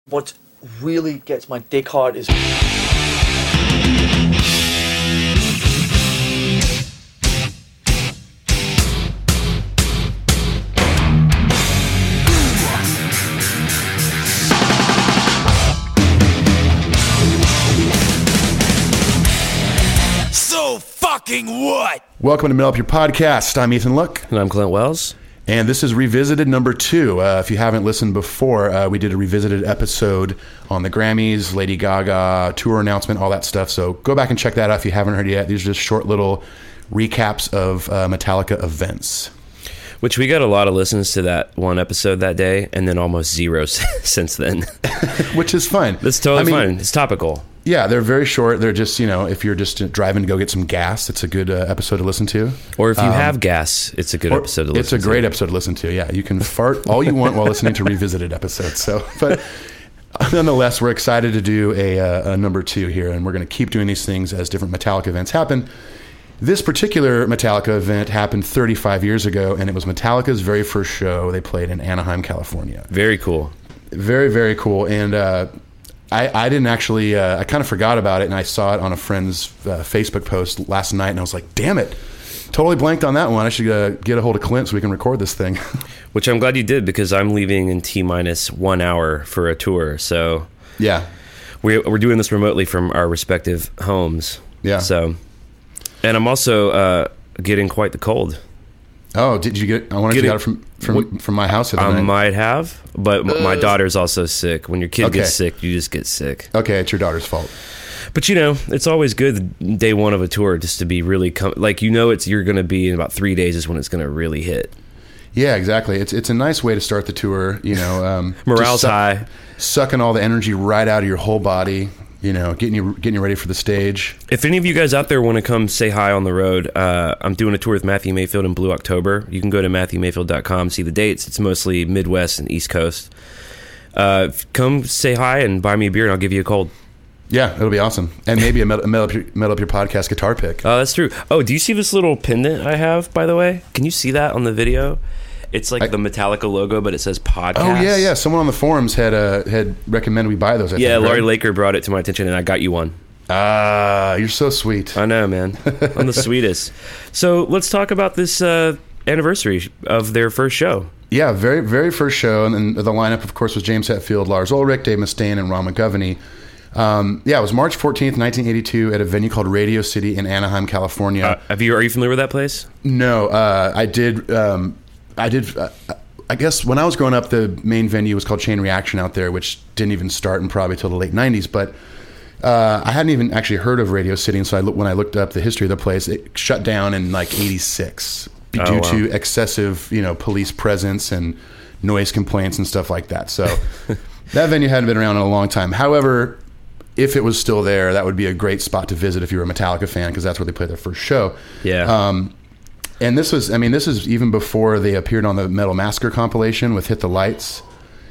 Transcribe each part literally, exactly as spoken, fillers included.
What really gets my dick hard is... So fucking what? Welcome to Metal Up Your Podcast. I'm Ethan Look. And I'm Clint Wells. And this is Revisited number two. Uh, if you haven't listened before, uh, we did a Revisited episode on the Grammys, Lady Gaga, tour announcement, all that stuff. So go back and check that out if you haven't heard it yet. These are just short little recaps of uh, Metallica events. Which we got a lot of listens to that one episode that day, and then almost zero since then. Which is fine. That's totally I mean, fine. It's topical. Yeah, they're very short. They're just, you know, if you're just driving to go get some gas, it's a good uh, episode to listen to. Or if you um, have gas, it's a good episode to listen to. It's a great episode to listen to, yeah. You can fart all you want while listening to Revisited episodes. So, but nonetheless, we're excited to do a, uh, a number two here, and we're going to keep doing these things as different Metallica events happen. This particular Metallica event happened thirty-five years ago, and it was Metallica's very first show they played in Anaheim, California. Very cool. Very, very cool. And uh, I, I didn't actually, uh, I kind of forgot about it, and I saw it on a friend's uh, Facebook post last night, and I was like, damn it. Totally blanked on that one. I should uh, get a hold of Clint so we can record this thing. Which I'm glad you did, because I'm leaving in T-minus one hour for a tour. So yeah, we're, we're doing this remotely from our respective homes. Yeah. So... And I'm also uh, getting quite the cold. Oh, did you get? I wonder if you got it from from, from my house. I night. might have, but uh, my daughter's also sick. When your kid okay. gets sick, you just get sick. Okay, it's your daughter's fault. But you know, it's always good day one of a tour just to be really com- like you know it's you're going to be in about three days is when it's going to really hit. Yeah, exactly. It's it's a nice way to start the tour. You know, um, morale's suck, high, sucking all the energy right out of your whole body. You know, getting you getting you ready for the stage. If any of you guys out there want to come say hi on the road, uh, I'm doing a tour with Matthew Mayfield in Blue October. You can go to matthew mayfield dot com, see the dates. It's mostly Midwest and East Coast. Uh, come say hi and buy me a beer, and I'll give you a cold. Yeah, it'll be awesome. And maybe a Metal, metal, up, your, metal up Your Podcast guitar pick. Oh, that's true. Oh, do you see this little pendant I have, by the way? Can you see that on the video? It's like I, the Metallica logo, but it says podcast. Oh, yeah, yeah. Someone on the forums had uh, had recommended we buy those. I yeah, think, Laurie right? Laker brought it to my attention, and I got you one. Ah, uh, you're so sweet. I know, man. I'm the sweetest. So let's talk about this uh, anniversary of their first show. Yeah, very, very first show. And then the lineup, of course, was James Hetfield, Lars Ulrich, Dave Mustaine, and Ron McGovney. Um, yeah, it was March fourteenth, nineteen eighty-two at a venue called Radio City in Anaheim, California. Uh, have you, are you familiar with that place? No, uh, I did... Um, I did... Uh, I guess when I was growing up, the main venue was called Chain Reaction out there, which didn't even start in probably till the late nineties. But uh, I hadn't even actually heard of Radio City, and so I look, when I looked up the history of the place, it shut down in like eighty-six due oh, wow. to excessive, you know, police presence and noise complaints and stuff like that. So that venue hadn't been around in a long time. However, if it was still there, that would be a great spot to visit if you were a Metallica fan, because that's where they played their first show. Yeah. Um, And this was, I mean, this is even before they appeared on the Metal Massacre compilation with Hit the Lights.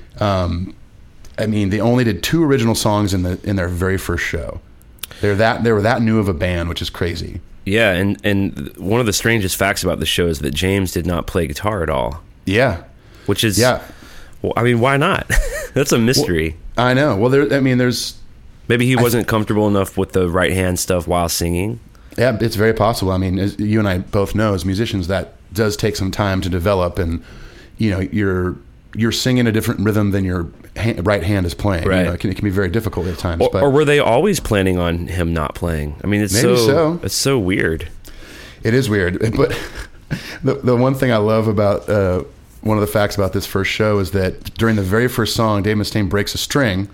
Um, I mean, they only did two original songs in the in their very first show. They're that they were that new of a band, which is crazy. Yeah, and, and one of the strangest facts about the show is that James did not play guitar at all. Yeah. Which is, yeah. Well, I mean, why not? That's a mystery. Well, I know. Well, there. I mean, there's... Maybe he wasn't th- comfortable enough with the right-hand stuff while singing. Yeah, it's very possible. I mean, as you and I both know, as musicians, that does take some time to develop, and you know, you're you're singing a different rhythm than your hand, right hand is playing. Right. You know, it, can, it can be very difficult at times. Or, but or were they always planning on him not playing? I mean, it's maybe so, so. It's so weird. It is weird, but the the one thing I love about uh, one of the facts about this first show is that during the very first song, Dave Mustaine breaks a string,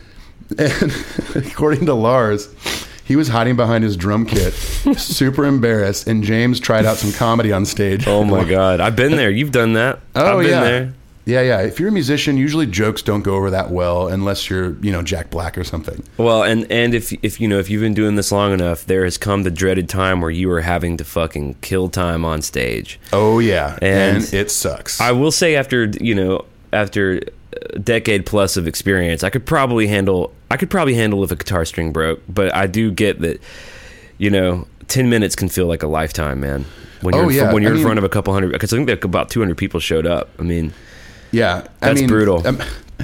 and according to Lars, he was hiding behind his drum kit, super embarrassed, and James tried out some comedy on stage. Oh my God. I've been there. You've done that. Oh, I've been yeah. there. Yeah, yeah. If you're a musician, usually jokes don't go over that well unless you're, you know, Jack Black or something. Well, and, and if, if, you know, if you've been doing this long enough, there has come the dreaded time where you are having to fucking kill time on stage. Oh, yeah. And, and it sucks. I will say after, you know, after a decade plus of experience, I could probably handle, I could probably handle if a guitar string broke, but I do get that, you know, ten minutes can feel like a lifetime, man. When you're, oh, yeah. when you're I in mean, front of a couple hundred, because I think that about two hundred people showed up. I mean, yeah, that's I mean, brutal. Um,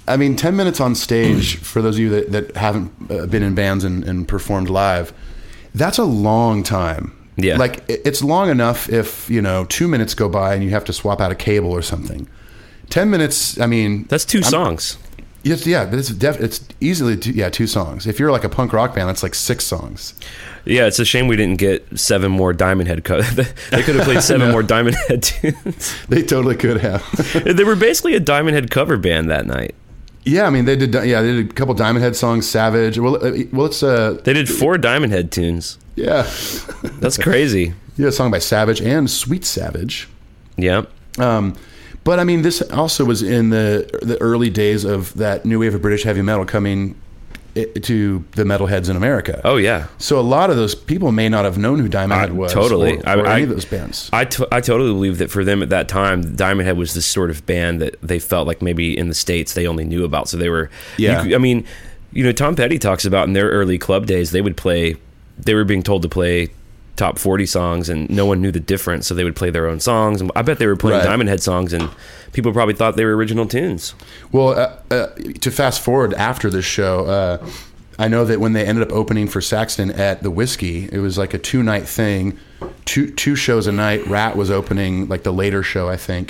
I mean, ten minutes on stage, for those of you that, that haven't uh, been in bands and, and performed live, that's a long time. Yeah. Like, it- it's long enough if, you know, two minutes go by and you have to swap out a cable or something. ten minutes, I mean... That's two I'm- songs. Yes, yeah, but it's def- it's easily two, yeah two songs. If you're like a punk rock band, that's like six songs. Yeah, it's a shame we didn't get seven more Diamond Head co- They could have played seven more Diamond Head tunes. They totally could have. They were basically a Diamond Head cover band that night. Yeah, I mean they did. Yeah, they did a couple Diamond Head songs. Savage. Well, uh, well, it's uh They did four Diamond Head tunes. yeah, That's crazy. yeah, a song by Savage and Sweet Savage. Yeah. Um, but I mean, this also was in the the early days of that new wave of British heavy metal coming i- to the metalheads in America. Oh, yeah. So a lot of those people may not have known who Diamond Head Uh, was. totally. or, I- or any I- of those bands. I, to- I totally believe that for them at that time, Diamond Head was this sort of band that they felt like maybe in the States they only knew about. So they were, Yeah. you could- I mean, you know, Tom Petty talks about in their early club days, they would play, they were being told to play top forty songs and no one knew the difference. So they would play their own songs. And I bet they were playing Right. Diamond Head songs and people probably thought they were original tunes. Well, uh, uh, to fast forward after this show, uh, I know that when they ended up opening for Saxton at the Whiskey, it was like a two night thing, two two shows a night. Rat was opening like the later show, I think,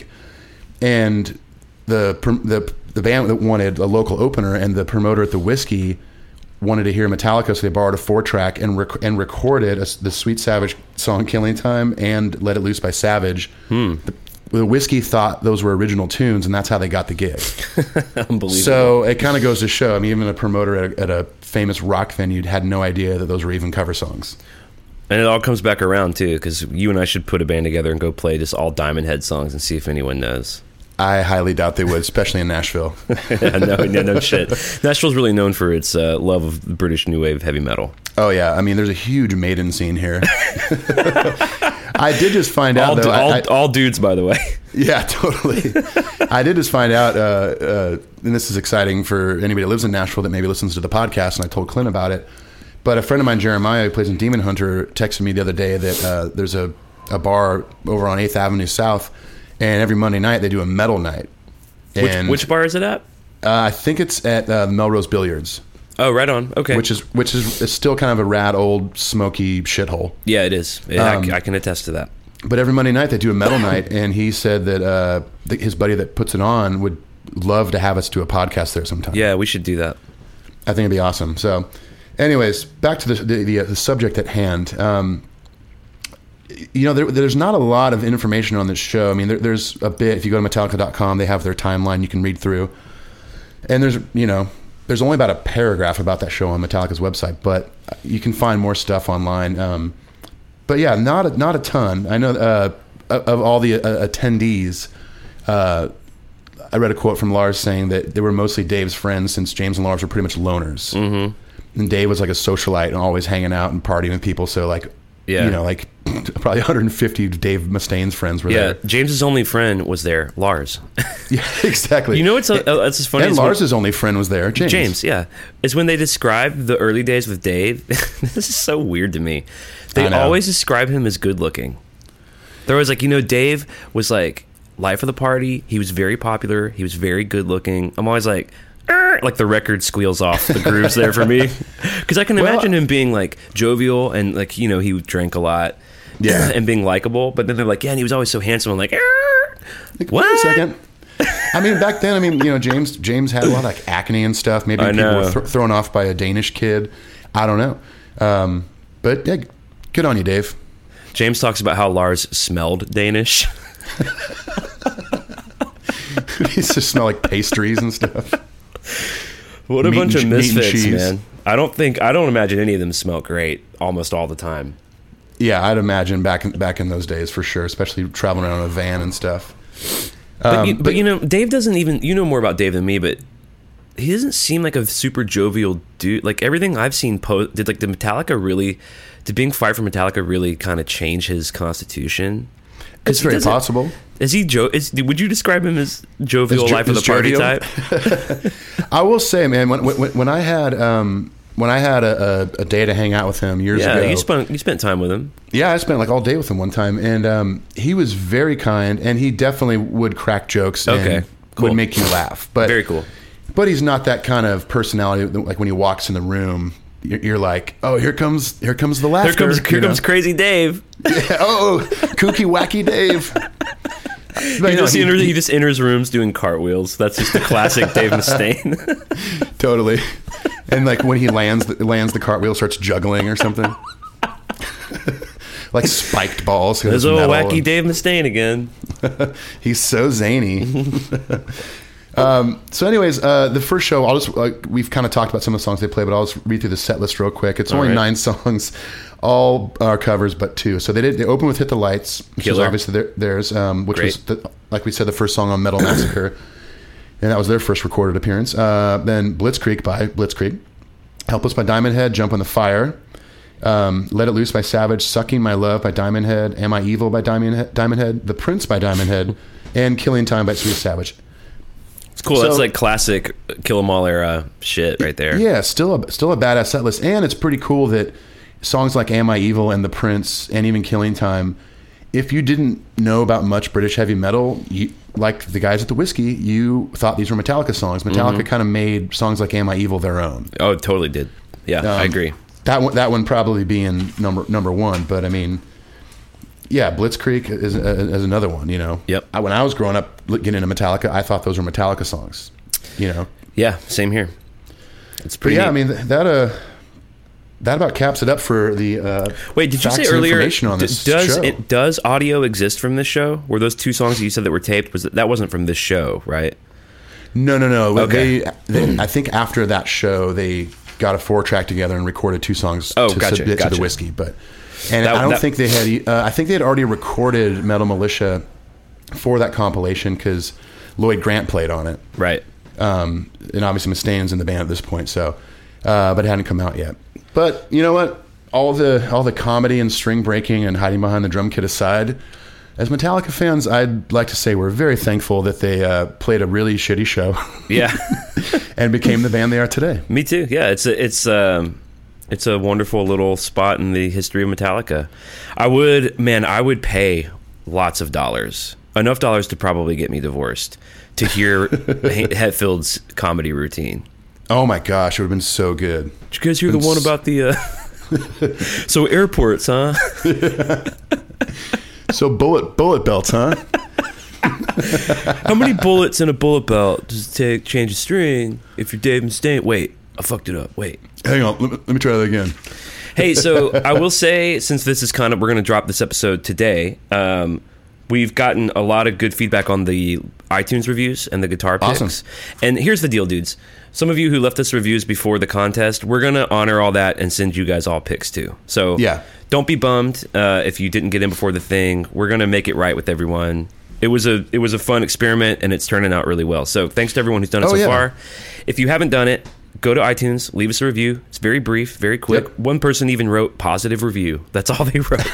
and the prom- the the band that wanted a local opener, and the promoter at the Whiskey wanted to hear Metallica, so they borrowed a four track and rec- and recorded a, the Sweet Savage song "Killing Time" and "Let It Loose" by Savage. The, the Whiskey thought those were original tunes, and that's how they got the gig. Unbelievable. So it kind of goes to show. I mean, even a promoter at a, at a famous rock venue had no idea that those were even cover songs. And it all comes back around too, because you and I should put a band together and go play just all Diamond Head songs and see if anyone knows. I highly doubt they would, especially in Nashville. Yeah, no, no, no shit. Nashville's really known for its uh, love of British new wave heavy metal. Oh yeah, I mean, there's a huge Maiden scene here. I did just find out All, though. du- I- all, I- all dudes, by the way. Yeah, totally. I did just find out, uh, uh, and this is exciting for anybody that lives in Nashville that maybe listens to the podcast, and I told Clint about it. But a friend of mine, Jeremiah, who plays in Demon Hunter, texted me the other day that uh, there's a, a bar over on eighth Avenue South, and every Monday night they do a metal night. Which, And which bar is it at? uh, I think it's at uh, Melrose Billiards, Oh, right on. Okay. which is which is it's still kind of a rad old smoky shithole. yeah, it is. It, Um, I, I can attest to that. But every Monday night they do a metal night, and he said that uh, the, his buddy that puts it on would love to have us do a podcast there sometime. Yeah, we should do that. I think it'd be awesome. So, anyways, back to the the, the, uh, the subject at hand. Um, you know, there, there's not a lot of information on this show. I mean, there, there's a bit. If you go to Metallica dot com, they have their timeline you can read through, and there's you know there's only about a paragraph about that show on Metallica's website, but you can find more stuff online. Um, but yeah, not a, not a ton. I know uh, of all the uh, attendees. Uh, I read a quote from Lars saying that they were mostly Dave's friends, since James and Lars were pretty much loners. Mm-hmm. And Dave was like a socialite and always hanging out and partying with people. So like, Yeah. you know, like probably one hundred fifty of Dave Mustaine's friends were Yeah, there. James's only friend was there, Lars. Yeah, exactly. You know what's uh, that's just funny? and is when- Lars's only friend was there, James. James, yeah. Is when they describe the early days with Dave. This is so weird to me. They I know. always describe him as good looking. They're always like, you know, Dave was like life of the party. He was very popular. He was very good looking. I'm always like, "Er," like the record squeals off the grooves there for me. Because I can Well, imagine him being like jovial and like, you know, he drank a lot. Yeah. And being likable. But then they're like, yeah, and he was always so handsome. I'm like, "Er." Like, What? Wait a second. I mean, back then, I mean, you know, James James had a lot of like acne and stuff. Maybe I people know. were th- thrown off by a Danish kid. I don't know. Um, but yeah, good on you, Dave. James talks about how Lars smelled Danish. He used to smell like pastries and stuff. What a Meat bunch and of che- meat and misfits, cheese. man. I don't think I don't imagine any of them smell great almost all the time. Yeah, I'd imagine back in, back in those days for sure, especially traveling around in a van and stuff. But, Um, you, but, you know, Dave doesn't even you know more about Dave than me, but he doesn't seem like a super jovial dude. Like everything I've seen post did like the Metallica really did being fired from Metallica really kind of change his constitution? 'Cause It's he very doesn't- possible. Is he jo is would you describe him as jovial As jo- life of the as party jovial? type? I will say, man, when when, when I had um, when I had a, a, a day to hang out with him years Yeah, ago, you spent you spent time with him. yeah, I spent like all day with him one time, and um, he was very kind, and he definitely would crack jokes and Okay, cool. would make you laugh. But Very cool. but he's not that kind of personality. Like when he walks in the room, you're, you're like, oh, here comes here comes the laughter. Here comes here you know? comes Crazy Dave. Yeah, oh, kooky wacky Dave. But, He, you know, just he- enters, he just enters rooms doing cartwheels. That's just the classic Dave Mustaine. Totally. And like when he lands, the, lands the cartwheel, starts juggling or something. Like spiked balls. 'cause There's it's old metal wacky and- Dave Mustaine again. He's so zany. um, so, anyways, uh, the first show, I'll just uh, we've kind of talked about some of the songs they play, but I'll just read through the set list real quick. It's All only right. nine songs, all are covers, but two. So they did. They open with "Hit the Lights," which Killer. is obviously their, theirs, um, which Great. was the, like we said, the first song on Metal Massacre, and that was their first recorded appearance. Uh, then "Blitzkrieg" by Blitzkrieg, "Helpless" by Diamond Head, "Jump on the Fire." Um, Let It Loose by Savage, Sucking My Love by Diamond Head, Am I Evil by Diamond Head, Diamond Head, The Prince by Diamond Head, and Killing Time by Sweet Savage. It's cool. So- That's like classic Kill 'Em All era shit right there. Yeah, still a, still a badass set list. And it's pretty cool that songs like Am I Evil and The Prince and even Killing Time, if you didn't know about much British heavy metal, you, like the guys at the Whiskey, you thought these were Metallica songs. Metallica Mm-hmm. kind of made songs like Am I Evil their own. Oh, it totally did. Yeah, I Um, agree. That one, that one probably being number number one, but I mean, yeah, Blitzkrieg is, is another one. You know, Yep. I, when I was growing up getting into Metallica, I thought those were Metallica songs. You know, Yeah, same here. It's but pretty. yeah, neat. I mean that uh, that about caps it up for the. Uh, Wait, did you facts say and earlier? information on d- this does show. it does audio exist from this show? Were those two songs that you said that were taped? Was that, that wasn't from this show, right? No, no, no. Okay. They, they, I think after that show, they got a four track together and recorded two songs Oh, to gotcha, submit to gotcha. the Whiskey. But and That- I don't that- think they had. Uh, I think they had already recorded Metal Militia for that compilation because Lloyd Grant played on it. Right. Um, and obviously Mustaine's in the band at this point, so uh, but it hadn't come out yet. But you know what? All the all the comedy and string breaking and hiding behind the drum kit aside, as Metallica fans, I'd like to say we're very thankful that they uh, played a really shitty show Yeah. and became the band they are today. Me too. Yeah, it's a it's um it's a wonderful little spot in the history of Metallica. I would, man, I would pay lots of dollars, enough dollars to probably get me divorced, to hear Hetfield's comedy routine. Oh my gosh, it would have been so good. Did you guys hear the one about the? Uh... so airports, huh? So bullet bullet belts, huh? How many bullets in a bullet belt does it take to change a string if you're Dave Mustaine? Wait, I fucked it up. Wait. Hang on, let me, let me try that again. Hey, so I will say, since this is kind of, we're going to drop this episode today, um, we've gotten a lot of good feedback on the iTunes reviews and the guitar picks. Awesome. And here's the deal, dudes. Some of you who left us reviews before the contest, we're going to honor all that and send you guys all picks too. So Yeah. don't be bummed uh, if you didn't get in before the thing. We're going to make it right with everyone. It was a it was a fun experiment, and it's turning out really well. So thanks to everyone who's done it Oh, so yeah. far. If you haven't done it, go to iTunes, leave us a review. It's very brief, very quick. Yep. One person even wrote positive review. That's all they wrote.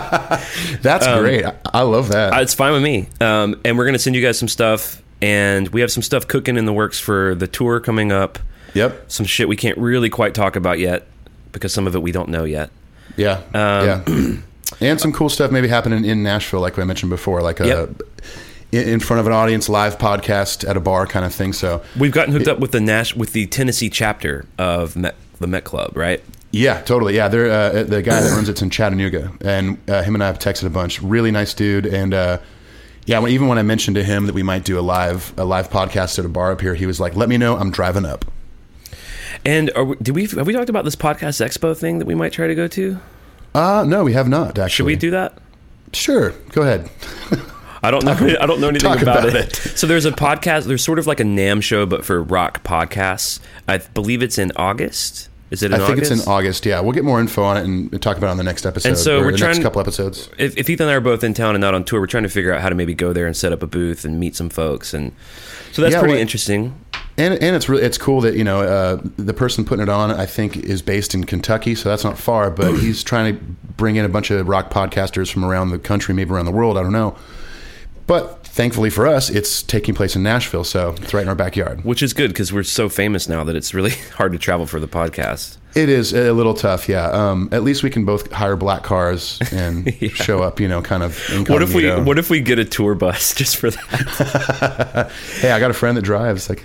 That's great. I, I love that. Uh, it's fine with me. Um, and we're going to send you guys some stuff. And we have some stuff cooking in the works for the tour coming up. yep. Some shit we can't really quite talk about yet because some of it we don't know yet. Yeah. Um, yeah. And some cool stuff maybe happening in Nashville, like I mentioned before, like a Yep. in, in front of an audience, live podcast at a bar kind of thing. So We've gotten hooked up with the Nash with the Tennessee chapter of Met, the Met Club, right? yeah, totally. Yeah, they're uh, the guy that runs it's in Chattanooga, and uh, him and I have texted a bunch. Really nice dude, and uh, yeah, when, even when I mentioned to him that we might do a live a live podcast at a bar up here, he was like, "Let me know. I'm driving up." And are we, did we have we talked about this podcast expo thing that we might try to go to? Uh no, we have not actually. Should we do that? Sure, go ahead. I don't know. I don't know anything talk about, about it. it. So there's a podcast. There's sort of like a NAMM show, but for rock podcasts. I believe it's in August. Is it in I think August? it's in August. Yeah, we'll get more info on it and talk about it on the next episode. And so or we're the trying- next couple episodes. If, if Ethan and I are both in town and not on tour, we're trying to figure out how to maybe go there and set up a booth and meet some folks. And so that's Yeah, pretty well- interesting. And and it's really it's cool that you know uh, the person putting it on I think is based in Kentucky, so that's not far. But he's trying to bring in a bunch of rock podcasters from around the country, maybe around the world. I don't know. But thankfully for us, it's taking place in Nashville, so it's right in our backyard. Which is good because we're so famous now that it's really hard to travel for the podcast. It is a little tough, yeah. Um, at least we can both hire black cars and Yeah. show up, you know, kind of incognito. What if we What if we get a tour bus just for that? Hey, I got a friend that drives. Like,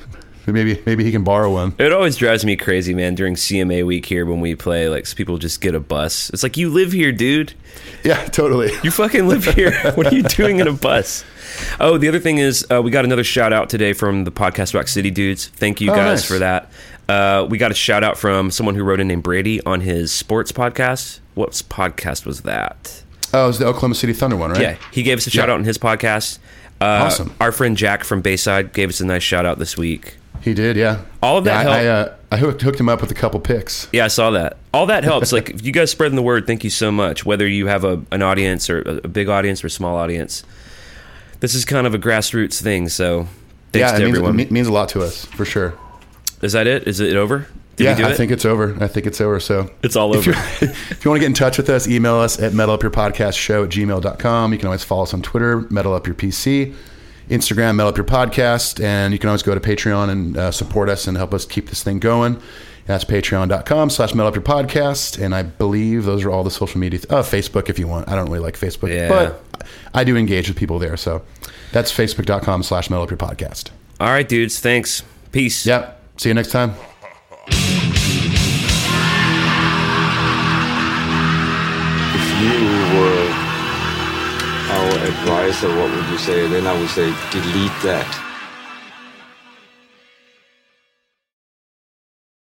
Maybe maybe he can borrow one. It always drives me crazy, man, during C M A week here when we play. Like, so people just get a bus. It's like, you live here, dude. Yeah, totally. You fucking live here. What are you doing in a bus? Oh, the other thing is, uh, we got another shout out today from the Podcast Rock City dudes. Thank you Oh, guys nice. for that. Uh, we got a shout out from someone who wrote in named Brady on his sports podcast. What podcast was that? Oh, it was the Oklahoma City Thunder one, right? Yeah, he gave us a shout Yeah. out on his podcast. Uh, Awesome. Our friend Jack from Bayside gave us a nice shout out this week. He did, yeah. All of that yeah, I, I, helped. uh, I hooked, hooked him up with a couple picks. Yeah, I saw that. All that helps. Like, if you guys spreading the word, thank you so much. Whether you have a, an audience or a, a big audience or a small audience, this is kind of a grassroots thing. So, thanks yeah, to it means, everyone. it me- means a lot to us, for sure. Is that it? Is it over? Did yeah, we do I it? think it's over. I think it's over. So It's all if over. you if you want to get in touch with us, email us at metal up your podcast show at gmail dot com. You can always follow us on Twitter, Metal Up Your P C, Instagram, Metal Up Your Podcast, and you can always go to Patreon and uh, support us and help us keep this thing going. That's patreon dot com slash Metal Up Your Podcast. And I believe those are all the social media. Th- oh, Facebook if you want. I don't really like Facebook, Yeah. but I do engage with people there. So that's facebook dot com slash Metal Up Your Podcast. All right, dudes. Thanks. Peace. Yep. See you next time. If you were our advisor, what would you say? Then I would say, delete that.